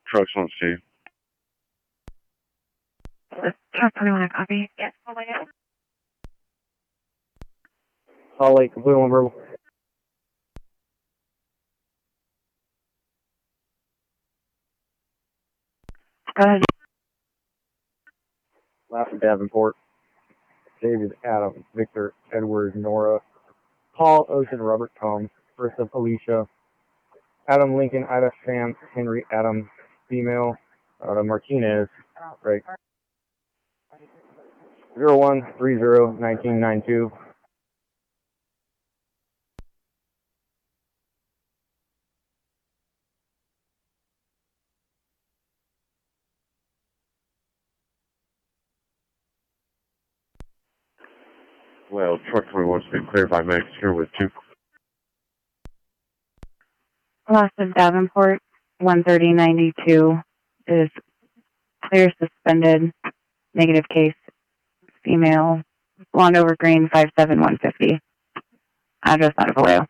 Trucks on C. Truck 21, copy. Yes, hold on. Salt Lake, complete one verbal. Go ahead. Last Davenport. David, Adam, Victor, Edward, Nora, Paul, Ocean, Robert, Tom, first of Alicia, Adam, Lincoln, Ida, Sam, Henry, Adam, female, Martinez, right. 0130-1992. Well, truck 21's been cleared by Max here with 2. Lost of Davenport, 13092 is clear suspended, negative case, female, blonde over green, 57150. Address out of Vallejo.